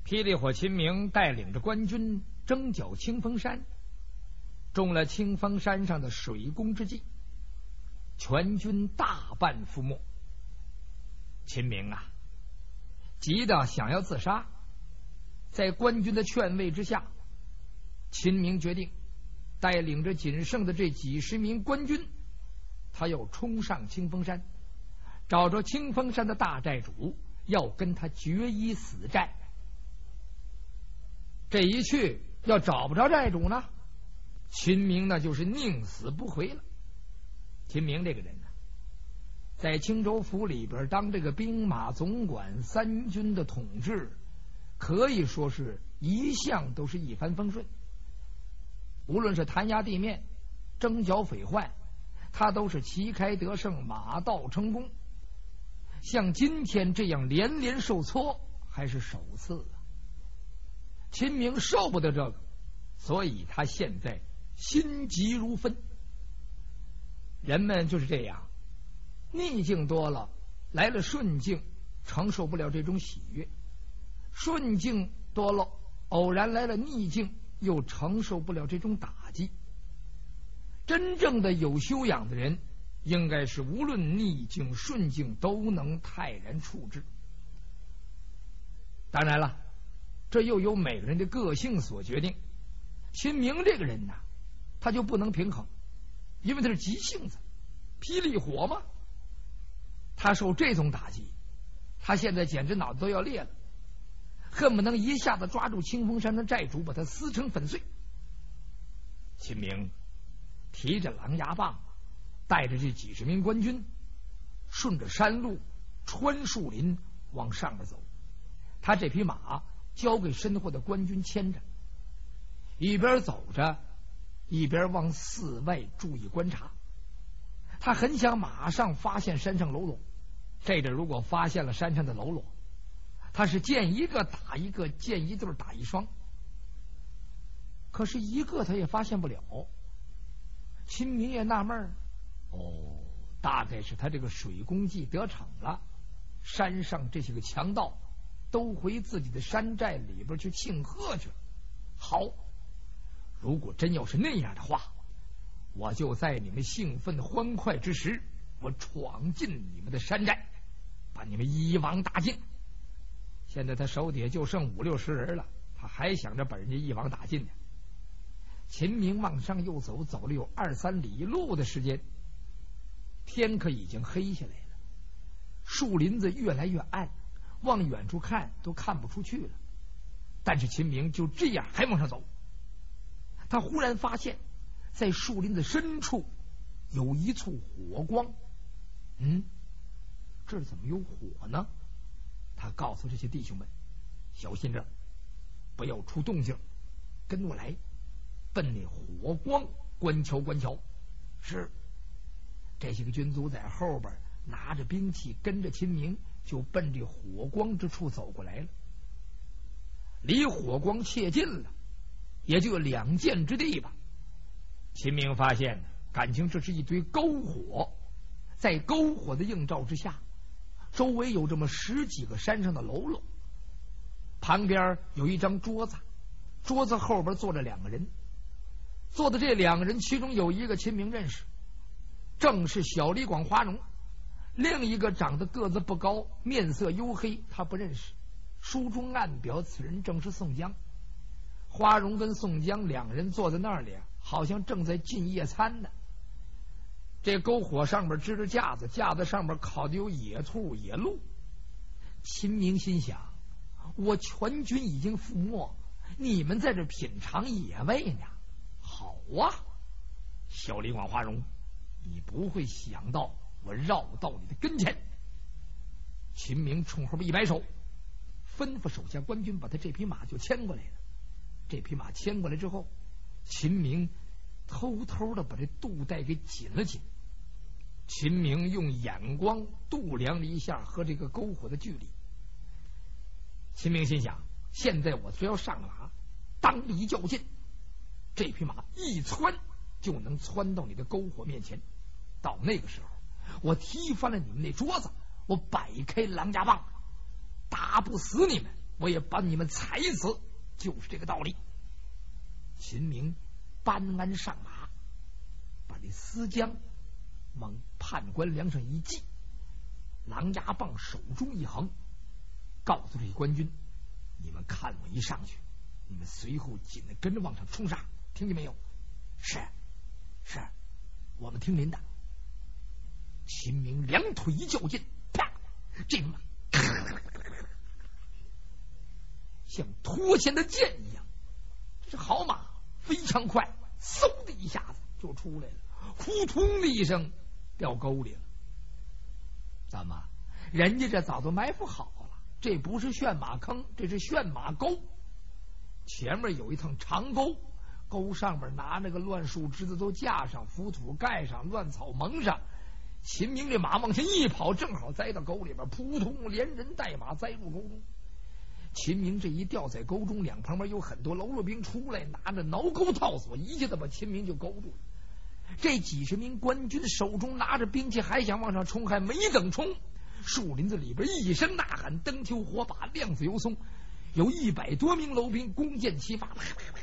霹雳火秦明带领着官军征剿清风山，中了清风山上的水攻之计，全军大半覆没。秦明啊，急得想要自杀，在官军的劝慰之下，秦明决定带领着仅剩的这几十名官军，他要冲上清风山，找着清风山的大寨主，要跟他决一死战。这一去要找不着寨主呢，秦明那就是宁死不回了。秦明这个人呢，在青州府里边当这个兵马总管三军的统治，可以说是一向都是一帆风顺。无论是弹压地面、征剿匪患，他都是旗开得胜、马到成功。像今天这样连连受挫，还是首次啊。秦明受不得这个，所以他现在心急如焚。人们就是这样，逆境多了，来了顺境，承受不了这种喜悦；顺境多了，偶然来了逆境，又承受不了这种打击。真正的有修养的人，应该是无论逆境顺境都能泰然处之。当然了，这又由每个人的个性所决定。秦明这个人呢，他就不能平衡，因为他是急性子，霹雳火嘛。他受这种打击，他现在简直脑子都要裂了，恨不能一下子抓住清风山的寨主，把他撕成粉碎。秦明提着狼牙棒，带着这几十名官军，顺着山路穿树林往上面走。他这匹马交给身后的官军牵着，一边走着一边往四外注意观察。他很想马上发现山上喽啰，这个如果发现了山上的喽啰，他是见一个打一个，见一对打一双。可是一个他也发现不了。秦明也纳闷，大概是他这个水攻计得逞了，山上这些个强盗都回自己的山寨里边去庆贺去了。好，如果真要是那样的话，我就在你们兴奋欢快之时，我闯进你们的山寨，把你们一网打尽。现在他手底下就剩50-60人了，他还想着把人家一网打尽呢。秦明往上又走，走了有2-3里路的时间，天可已经黑下来了，树林子越来越暗，往远处看都看不出去了。但是秦明就这样还往上走，他忽然发现在树林的深处有一簇火光。这怎么有火呢？他告诉这些弟兄们，小心着，不要出动静，跟我来，奔那火光观瞧观瞧。是，这些个军卒在后边拿着兵器，跟着秦明就奔这火光之处走过来了。离火光切近了，也就有2箭之地吧。秦明发现感情这是一堆篝火，在篝火的映照之下，周围有这么10几个山上的喽啰，旁边有一张桌子，桌子后边坐着2个人。坐的这2个人，其中有一个秦明认识，正是小李广花荣；另一个长得个子不高，面色黝黑，他不认识。书中暗表此人正是宋江。花荣跟宋江2人坐在那里，好像正在进夜餐呢。这篝火上面支着架子，架子上面烤的有野兔野鹿。秦明心想，我全军已经覆没，你们在这品尝野味呢。好啊，小李广花荣，你不会想到我绕到你的跟前。秦明冲后边一摆手，吩咐手下官军把他这匹马就牵过来了。这匹马牵过来之后，秦明偷偷的把这肚带给紧了紧。秦明用眼光度量了一下和这个篝火的距离。秦明心想，现在我只要上马，当力较劲，这匹马一窜就能窜到你的篝火面前。到那个时候，我踢翻了你们那桌子，我摆开狼牙棒，打不死你们， 我也把你们踩死，就是这个道理。秦明搬鞍上马，把这丝浆往判官梁上一系，狼牙棒手中一横，告诉这些官军：你们看我一上去，你们随后紧的跟着往上冲杀，听见没有？是，我们听您的。秦明两腿一较劲，啪，这马像脱线的箭一样，这是好马，非常快，嗖的一下子就出来了，呼通的一声掉沟里了。怎么？人家这早都埋伏好了，这不是炫马坑，这是炫马沟。前面有一趟长沟，沟上面拿那个乱树枝子都架上，浮土盖上，乱草蒙上。秦明这马往前一跑，正好栽到沟里边，扑通，连人带马栽入沟中。秦明这一掉在沟中，两旁边有很多喽啰兵出来，拿着挠钩套索，一下子把秦明就勾住了。这几十名官军手中拿着兵器，还想往上冲，还没等冲，树林子里边一声呐喊，灯球火把，亮子油松，有100多名楼兵弓箭齐发。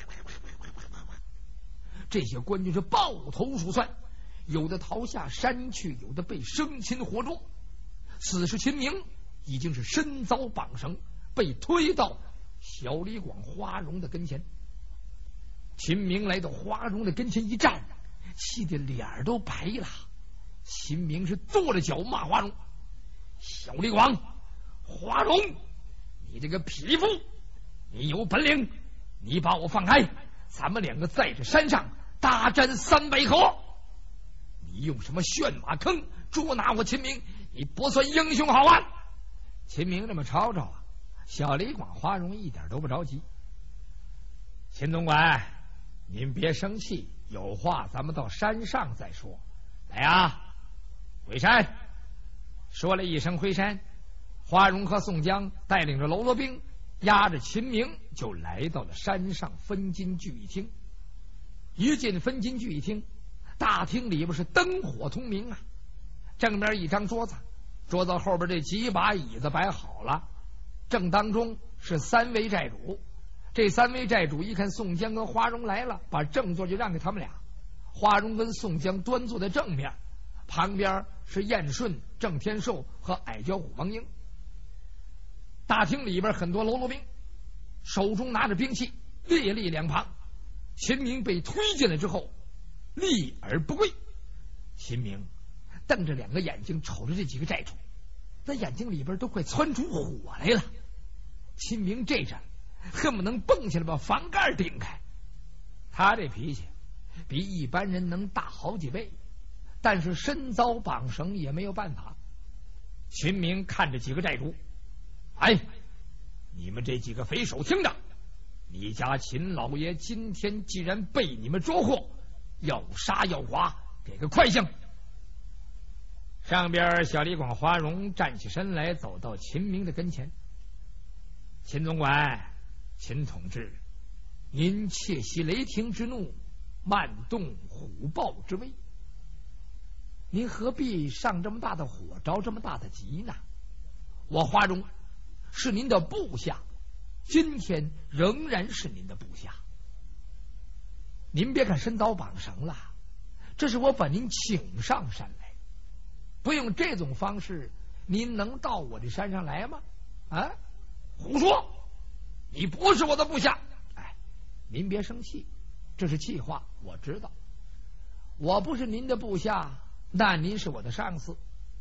这些官军是抱头鼠窜，有的逃下山去，有的被生擒活捉。此时秦明已经是身遭绑绳，被推到小李广花荣的跟前。秦明来到花荣的跟前一站，气得脸都白了。秦明是跺着脚骂花荣：小李广，花荣，你这个匹夫，你有本领，你把我放开，咱们两个在这山上大战300合。你用什么炫马坑捉拿我秦明，你不算英雄好汉。秦明这么吵吵啊，小李广花荣一点都不着急。秦总管，您别生气，有话咱们到山上再说。来啊，回山！说了一声回山，花荣和宋江带领着喽啰兵，押着秦明就来到了山上分金聚义厅。一进分金聚义厅，大厅里边是灯火通明啊。正面一张桌子，桌子后边这几把椅子摆好了，正当中是3位寨主。这3位寨主一看宋江跟花荣来了，把正座就让给他们俩。花荣跟宋江端坐在正面，旁边是燕顺、郑天寿和矮脚虎王英。大厅里边很多喽啰兵，手中拿着兵器，列立两旁。秦明被推进来之后，立而不跪。秦明瞪着2个眼睛瞅着这几个寨主，那眼睛里边都快窜出火来了。秦明这阵恨不能蹦起来把房盖顶开。他这脾气比一般人能大好几倍，但是身遭绑绳也没有办法。秦明看着几个寨主：哎，你们这几个匪首听着，你家秦老爷今天既然被你们捉获，要杀要剐，给个快性。上边小李广花荣站起身来，走到秦明的跟前：秦总管，秦同志，您窃袭雷霆之怒，慢动虎豹之威，您何必上这么大的火，着这么大的急呢？我花荣是您的部下，今天仍然是您的部下。您别看身遭绑绳了，这是我把您请上山来，不用这种方式，您能到我这山上来吗？啊，胡说！你不是我的部下。哎，您别生气，这是气话，我知道。我不是您的部下，那您是我的上司。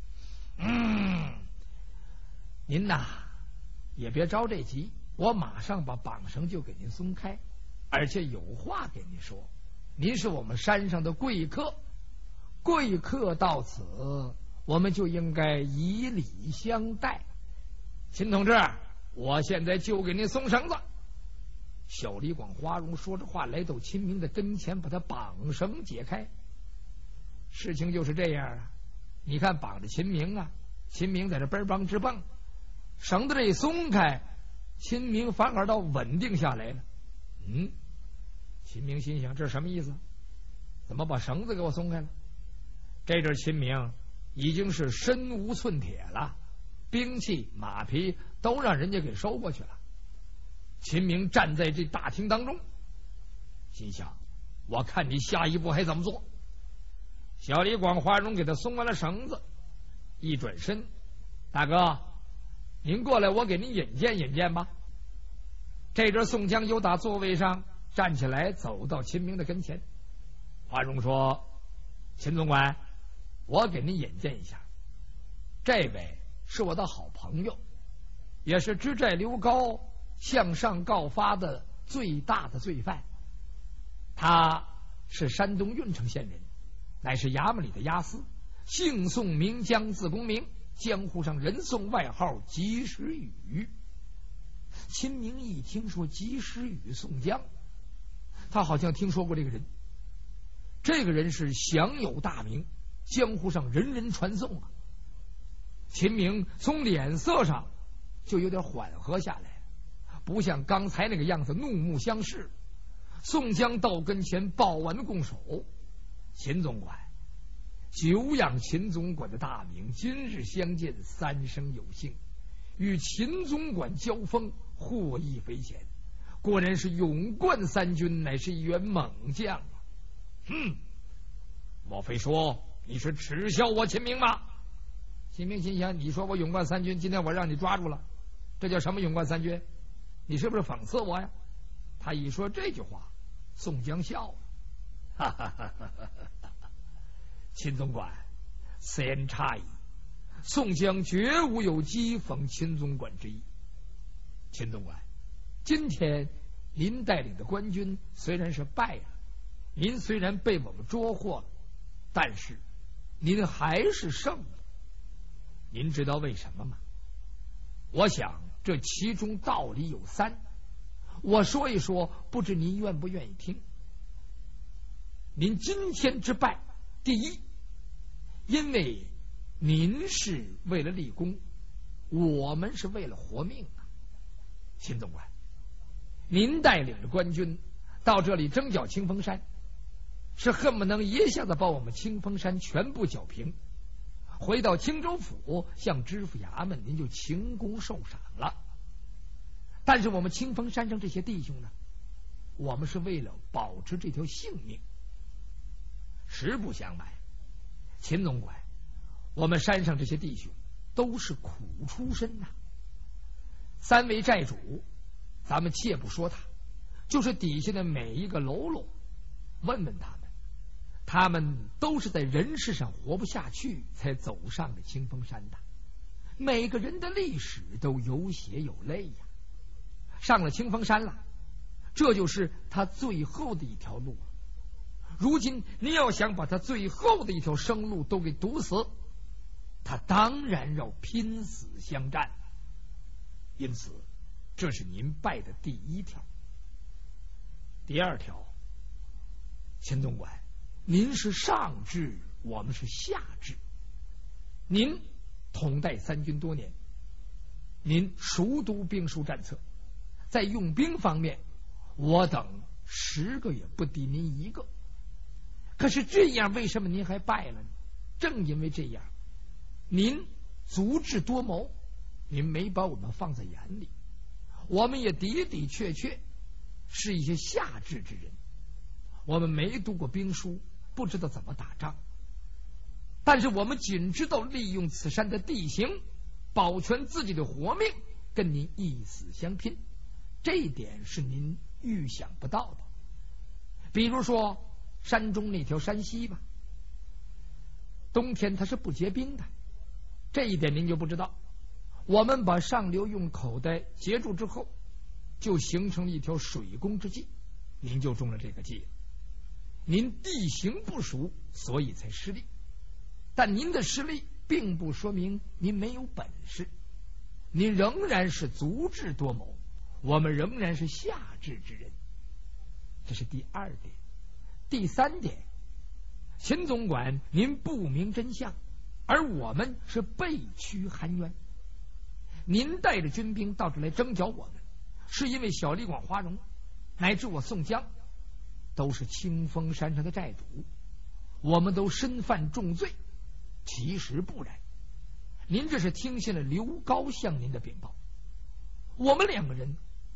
您呐也别着这急，我马上把绑绳就给您松开，而且有话给您说。您是我们山上的贵客，贵客到此，我们就应该以礼相待。秦同志，我现在就给您松绳子。小李广花荣说着话来到秦明的跟前，把他绑绳解开。事情就是这样啊，你看绑着秦明啊，秦明在这奔帮直蹦，绳子这一松开，秦明反而倒稳定下来了。秦明心想，这是什么意思？怎么把绳子给我松开了？这阵秦明已经是身无寸铁了，兵器马匹都让人家给收过去了。 秦明站在这大厅当中，心想：我看你下一步还怎么做。小李广花荣给他松完了绳子，一转身：大哥，您过来，我给您引荐引荐吧。这阵宋江由打座位上站起来，走到秦明的跟前。花荣说：秦总管，我给您引荐一下，这位是我的好朋友，也是知寨刘高向上告发的最大的罪犯。他是山东郓城县人，乃是衙门里的押司，姓宋名江，字公明，江湖上人送外号及时雨。秦明一听说及时雨宋江，他好像听说过这个人。这个人是享有大名，江湖上人人传颂啊。秦明从脸色上就有点缓和下来，不像刚才那个样子怒目相视。宋江到跟前抱完拱手：秦总管，久仰秦总管的大名，今日相见，三生有幸，与秦总管交锋，获益匪浅，果然是勇冠三军，乃是一员猛将啊！莫非说你是耻笑我秦明吗？秦明心想：你说我勇冠三军，今天我让你抓住了，这叫什么勇冠三军？你是不是讽刺我呀？他一说这句话，宋江笑了，哈哈哈哈哈哈！秦总管，此言差矣。宋江绝无有讥讽秦总管之意。秦总管，今天您带领的官军虽然是败了，您虽然被我们捉获了，但是您还是胜了。您知道为什么吗？我想这其中道理有三，我说一说，不知您愿不愿意听。您今天之败，第一，因为您是为了立功，我们是为了活命啊。秦总管，您带领着官军到这里征剿清风山，是恨不能一下子把我们清风山全部剿平，回到青州府向知府衙门，您就请功受赏了。但是我们清风山上这些弟兄呢，我们是为了保持这条性命。实不相瞒，秦总管，我们山上这些弟兄都是苦出身呐。三位寨主，咱们切不说他，就是底下的每一个喽啰，问问他们，他们都是在人世上活不下去才走上了清风山的。每个人的历史都有血有泪呀。上了清风山了，这就是他最后的一条路了。如今你要想把他最后的一条生路都给堵死，他当然要拼死相战。因此这是您败的第一条。第二条，秦总管，您是上至，我们是下至。您统带三军多年，您熟读兵书战策，在用兵方面，我等10个也不敌您一个。可是这样，为什么您还败了呢？正因为这样，您足智多谋，您没把我们放在眼里。我们也的的确确是一些下智之人，我们没读过兵书，不知道怎么打仗，但是我们仅知道利用此山的地形保全自己的活命，跟您一死相拼。这一点是您预想不到的。比如说山中那条山溪吧，冬天它是不结冰的，这一点您就不知道。我们把上流用口袋截住之后，就形成了一条水攻之计，您就中了这个计了。您地形不熟，所以才失利，但您的失利并不说明您没有本事，您仍然是足智多谋，我们仍然是下智之人。这是第二点。第三点，秦总管您不明真相，而我们是背屈含冤。您带着军兵到这来征剿我们，是因为小李广花荣乃至我宋江都是清风山上的寨主，我们都身犯重罪。其实不然，您这是听信了刘高向您的禀报。我们两个人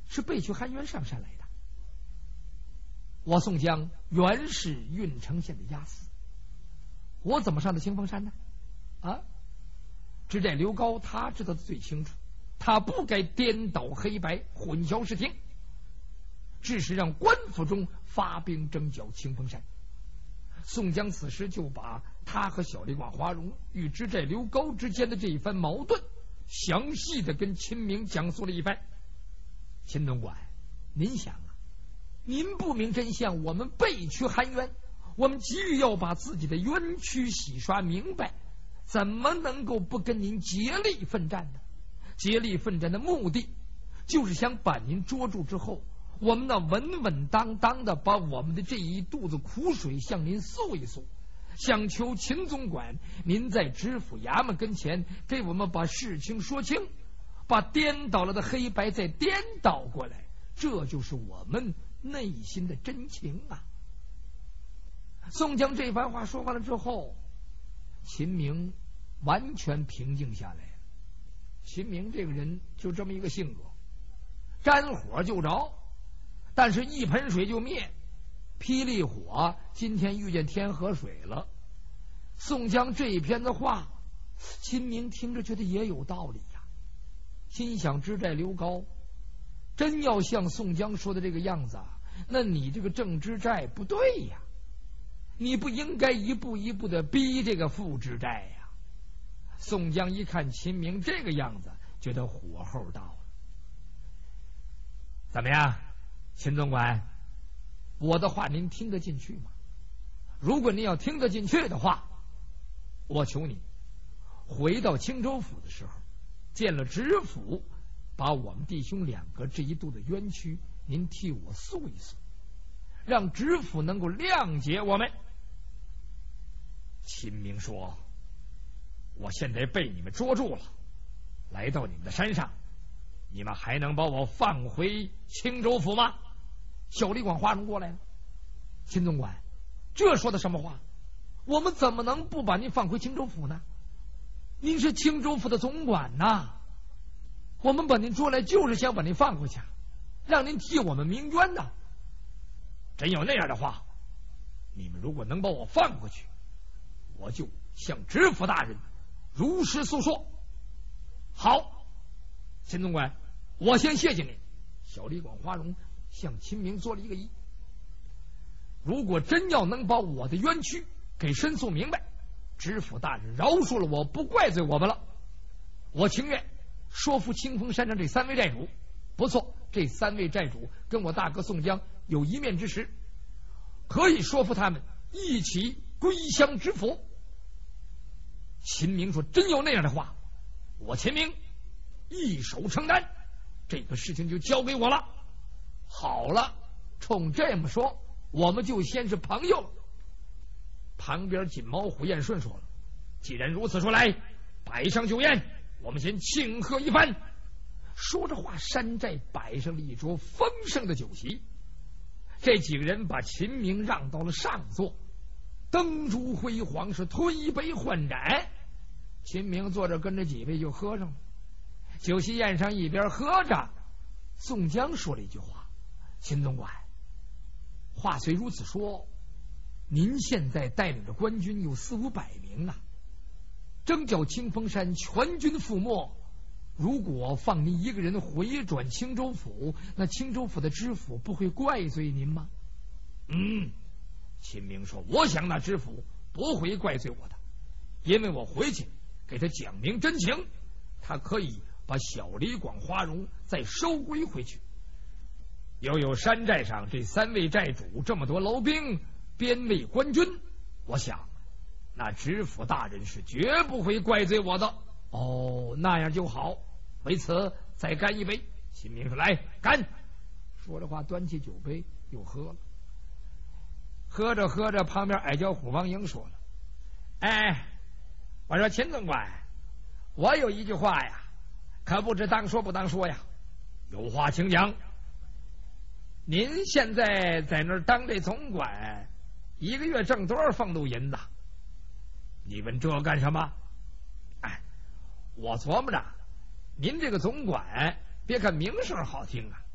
是被去汉源上山来的。我宋江原是郓城县的押司，我怎么上的清风山呢？啊，知寨刘高他知道的最清楚，他不该颠倒黑白，混淆视听，致使让官府中发兵征剿清风山。宋江此时就把他和小李广华容与知寨刘高之间的这一番矛盾详细的跟秦明讲述了一番。秦总管，您想啊，您不明真相，我们背屈含冤，我们急于要把自己的冤屈洗刷明白，怎么能够不跟您竭力奋战呢？竭力奋战的目的就是想把您捉住之后，我们呢稳稳当当的把我们的这一肚子苦水向您诉一诉，想求秦总管您在知府衙门跟前给我们把事情说清，把颠倒了的黑白再颠倒过来，这就是我们内心的真情啊。宋江这番话说完了之后，秦明完全平静下来了。秦明这个人就这么一个性格，沾火就着，但是一盆水就灭，霹雳火今天遇见天河水了。宋江这一篇的话，秦明听着觉得也有道理呀，心想知寨刘高真要像宋江说的这个样子啊，那你这个郑知寨不对呀，你不应该一步一步的逼这个副知寨呀。宋江一看秦明这个样子，觉得火候到了。怎么样，秦总管，我的话您听得进去吗？如果您要听得进去的话，我求你回到青州府的时候，见了知府，把我们弟兄两个这一肚的冤屈您替我诉一诉，让知府能够谅解我们。秦明说，我现在被你们捉住了，来到你们的山上，你们还能把我放回青州府吗？小李广花荣过来了，秦总管，这说的什么话？我们怎么能不把您放回青州府呢？您是青州府的总管呐，我们把您捉来就是想把您放回去，让您替我们鸣冤呐。真有那样的话，你们如果能把我放回去，我就向知府大人如实诉说。好，秦总管，我先谢谢你。小李广花荣向秦明做了一个揖，如果真要能把我的冤屈给申诉明白，知府大人饶恕了我，不怪罪我们了，我情愿说服清风山上这三位寨主。不错，这三位寨主跟我大哥宋江有一面之识，可以说服他们一起归乡知府。秦明说，真有那样的话，我秦明一手承担，这个事情就交给我了。好了，冲这么说，我们就先是朋友了。旁边锦毛虎燕顺说了，既然如此说来，摆上酒宴，我们先庆贺一番。说着话，山寨摆上了一桌丰盛的酒席，这几个人把秦明让到了上座，灯烛辉煌，是推杯换盏。秦明坐着跟着几位就喝上了。酒席宴上一边喝着，宋江说了一句话，秦总管，话虽如此说，您现在带领着官军有400-500名啊，征剿清风山，全军覆没。如果放您一个人回转青州府，那青州府的知府不会怪罪您吗？秦明说，我想那知府不会怪罪我的，因为我回去给他讲明真情，他可以把小李广花荣再收归回去。又有山寨上这3位寨主，这么多牢兵边卫官军，我想那知府大人是绝不会怪罪我的。哦，那样就好，为此再干一杯。秦明说，来干。说着话，端起酒杯又喝了。喝着喝着，旁边矮脚虎王英说了，哎，我说秦总管，我有一句话呀，可不知当说不当说呀。有话请讲。您现在在那儿当这总管，一个月挣多少俸禄银子？你问这干什么？哎，我琢磨着，您这个总管别看名声好听啊，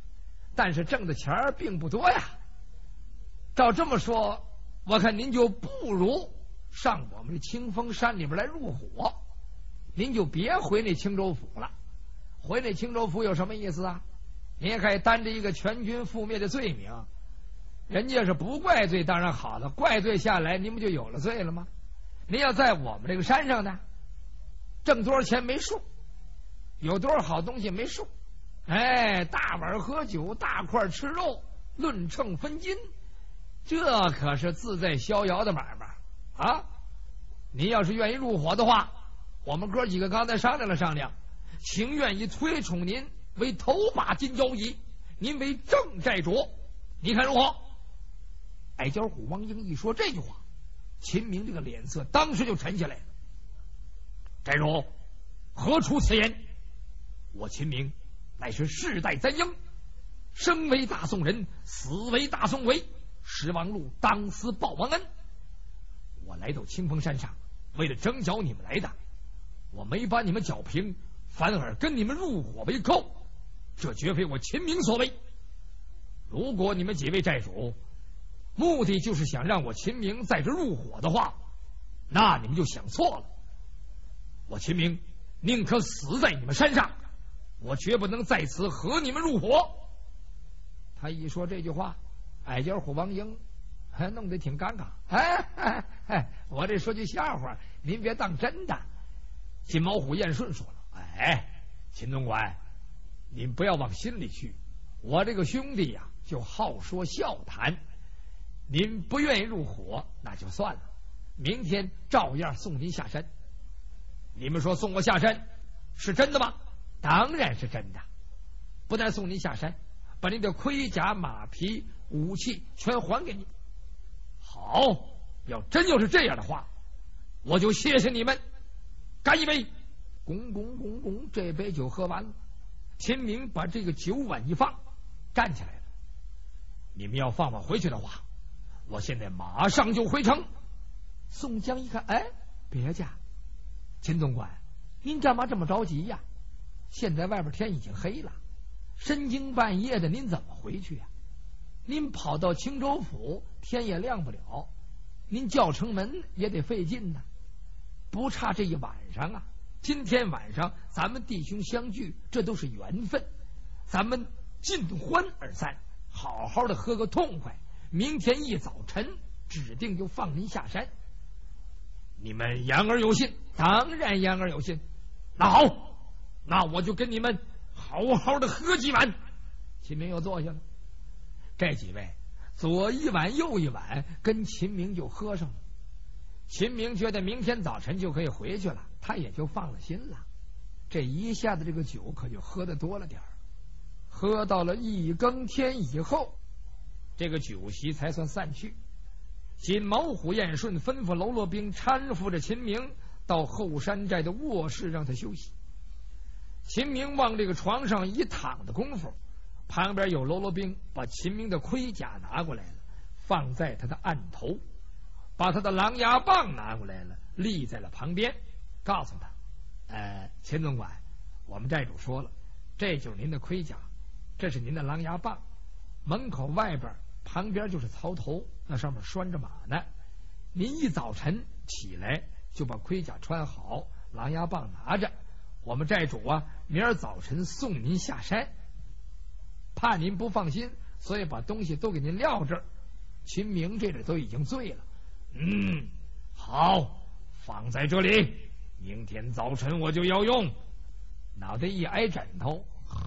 但是挣的钱并不多呀。照这么说，我看您就不如上我们的清风山里边来入伙，您就别回那青州府了。回那青州府有什么意思啊？您也可以担着一个全军覆灭的罪名，人家是不怪罪当然好了，怪罪下来您不就有了罪了吗？您要在我们这个山上呢，挣多少钱没数，有多少好东西没数，哎，大碗喝酒，大块吃肉，论秤分金，这可是自在逍遥的买卖啊！您要是愿意入伙的话，我们哥几个刚才商量了商量，情愿意推崇您为头把金交椅，您为正寨主，你看如何？矮脚虎王英一说这句话，秦明这个脸色当时就沉下来了。寨主，何出此言？我秦明乃是世代簪缨，生为大宋人，死为大宋鬼，石王禄当思报王恩。我来到清风山上，为了征剿你们来的，我没把你们剿平，反而跟你们入伙为寇，这绝非我秦明所为。如果你们几位寨主目的就是想让我秦明在这入伙的话，那你们就想错了。我秦明宁可死在你们山上，我绝不能在此和你们入伙。他一说这句话，矮脚虎王英还弄得挺尴尬。我这说句笑话，您别当真的。金毛虎燕顺说了，秦总管，您不要往心里去，我这个兄弟呀，就好说笑谈。您不愿意入伙，那就算了，明天照样送您下山。你们说送我下山是真的吗？当然是真的。不但送您下山，把您的盔甲、马匹、武器全还给你。好，要真要是这样的话，我就谢谢你们。干一杯！拱拱拱拱，这杯酒喝完了，秦明把这个酒碗一放，站起来了。你们要放我回去的话，我现在马上就回城。宋江一看，别介，秦总管，您干嘛这么着急呀？现在外边天已经黑了，深更半夜的，您怎么回去呀？您跑到青州府，天也亮不了，您叫城门也得费劲呢。不差这一晚上啊！今天晚上咱们弟兄相聚，这都是缘分，咱们尽欢而散，好好的喝个痛快。明天一早晨指定就放您下山。你们言而有信？当然言而有信。那好，那我就跟你们好好的喝几碗。秦明又坐下了，这几位左一碗右一碗，跟秦明就喝上了。秦明觉得明天早晨就可以回去了，他也就放了心了。这一下子这个酒可就喝得多了点儿，喝到了一更天以后，这个酒席才算散去。金毛虎燕顺吩咐喽啰兵搀扶着秦明到后山寨的卧室让他休息。秦明往这个床上一躺的功夫，旁边有喽啰兵把秦明的盔甲拿过来了，放在他的案头，把他的狼牙棒拿过来了，立在了旁边，告诉他秦总管，我们寨主说了，这就是您的盔甲，这是您的狼牙棒，门口外边旁边就是槽头，那上面拴着马呢。您一早晨起来就把盔甲穿好，狼牙棒拿着，我们寨主啊，明儿早晨送您下山。怕您不放心，所以把东西都给您撂这儿。秦明这里都已经醉了。好，放在这里，明天早晨我就要用。脑袋一挨枕头，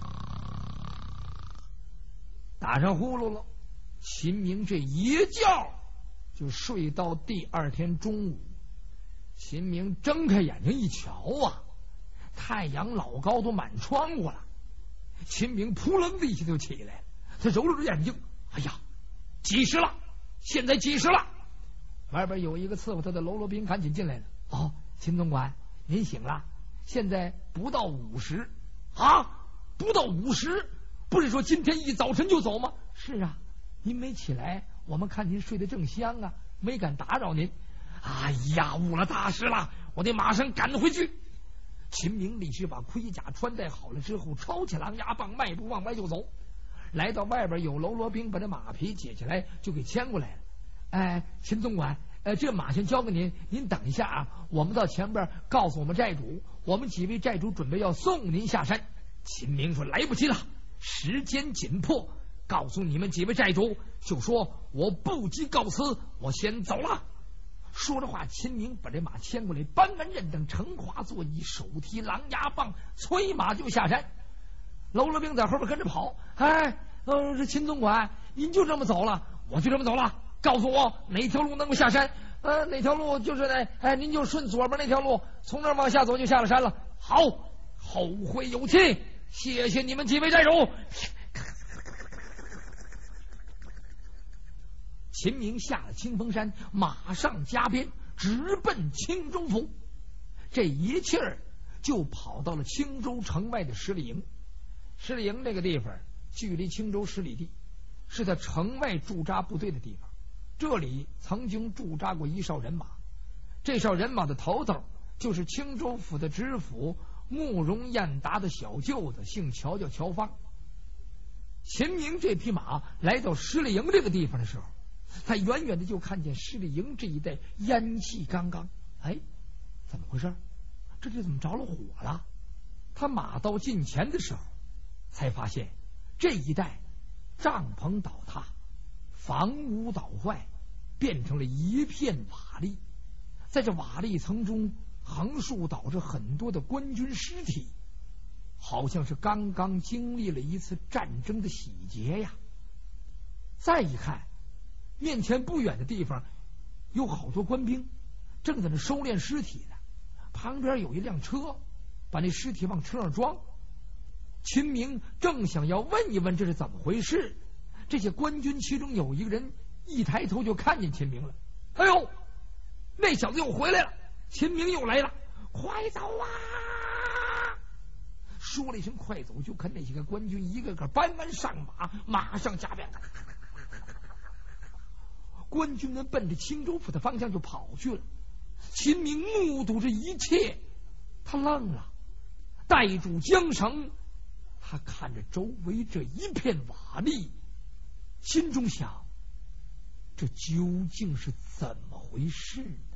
打上呼噜了。秦明这一觉就睡到第二天中午。秦明睁开眼睛一瞧啊，太阳老高都满窗户了。秦明扑棱的一下就起来了，他揉了揉眼睛，哎呀，几时了？现在几时了？外边有一个伺候他的喽啰兵赶紧进来了。秦总管，您醒了，现在不到50啊，不到50，不是说今天一早晨就走吗？是啊，您没起来，我们看您睡得正香啊，没敢打扰您。哎呀，误了大事了，我得马上赶回去。秦明立时把盔甲穿戴好了之后，抄起狼牙棒，迈步往外就走。 来到外边有喽啰兵，把这马匹解下来就给牵过来了。哎，秦总管，这马先交给您，您等一下啊，我们到前边告诉我们寨主，我们几位寨主准备要送您下山。秦明说来不及了，时间紧迫，告诉你们几位寨主，就说我不及告辞，我先走了。说着话，秦明把这马牵过来，班门刃等，乘华座椅，手提狼牙棒，催马就下山。喽啰兵在后边跟着跑。哎，这秦总管，您就这么走了？我就这么走了。告诉我哪条路能够下山？哪条路就是您就顺左边那条路，从那儿往下走就下了山了。好，后会有期，谢谢你们几位寨主。秦明下了清风山，马上加鞭，直奔青州府。这一气儿就跑到了青州城外的十里营。十里营这个地方距离青州10里地，是在城外驻扎部队的地方。这里曾经驻扎过一哨人马，这哨人马的头头就是青州府的知府慕容彦达的小舅子，姓乔，叫乔芳。秦明这匹马来到十里营这个地方的时候，他远远的就看见十里营这一带烟气刚刚。哎，怎么回事？这里怎么着了火了？他马到近前的时候，才发现这一带帐篷倒塌，房屋倒坏，变成了一片瓦砾。在这瓦砾层中横竖倒着很多的官军尸体，好像是刚刚经历了一次战争的洗劫呀。再一看，面前不远的地方有好多官兵正在那收敛尸体呢，旁边有一辆车，把那尸体往车上装。秦明正想要问一问这是怎么回事，这些官军其中有一个人一抬头就看见秦明了。哎呦，那小子又回来了！秦明又来了，快走啊！说了一声快走，就看那些个官军一个个班班上马，马上加鞭，官军们奔着青州府的方向就跑去了。秦明目睹这一切，他愣了，带住缰绳，他看着周围这一片瓦砾，心中想，这究竟是怎么回事呢？